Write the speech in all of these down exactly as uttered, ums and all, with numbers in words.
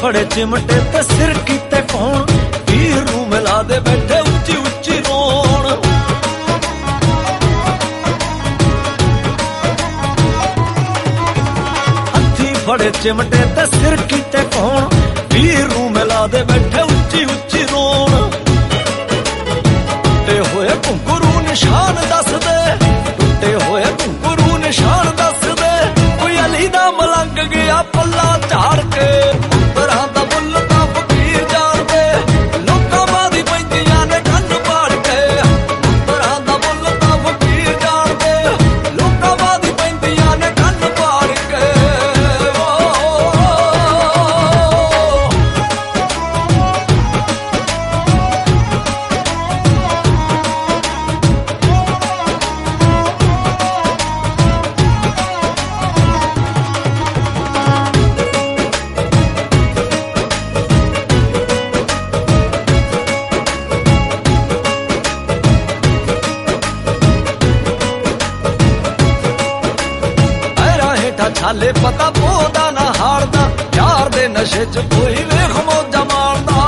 फड़े चिमटे ते सिर कीते कौन, पीर नूं मिला दे बैठे उच्ची उच्ची रोण। हथी फड़े चिमटे ते सिर कीते कौन, पीर नूं मिला दे बैठे उच्ची उच्ची रोण। टुटे होए घुंघरू निशान दस दे, टुटे होए घुंघरू निशान दस दे, कोई अली दा मलंग गया पल्ला झाड़ के। अंबरां दा बुल दा फकीर जान दे, लोकां बादी पैंदियां ने कंन पाड़ के। अंबरां दा बुल दा फकीर जान दे, लोकां बादी पैंदियां ने कंन पाड़ के। छाले पता पोदा ना हारदा, यार दे नशे च कोई वेख मौजा मारदा।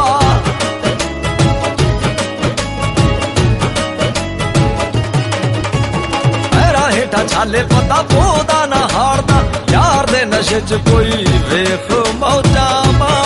पैरा हेठा छाले पता पोदा ना हारदा, यार दे नशे च कोई वेख मौजा मारदा।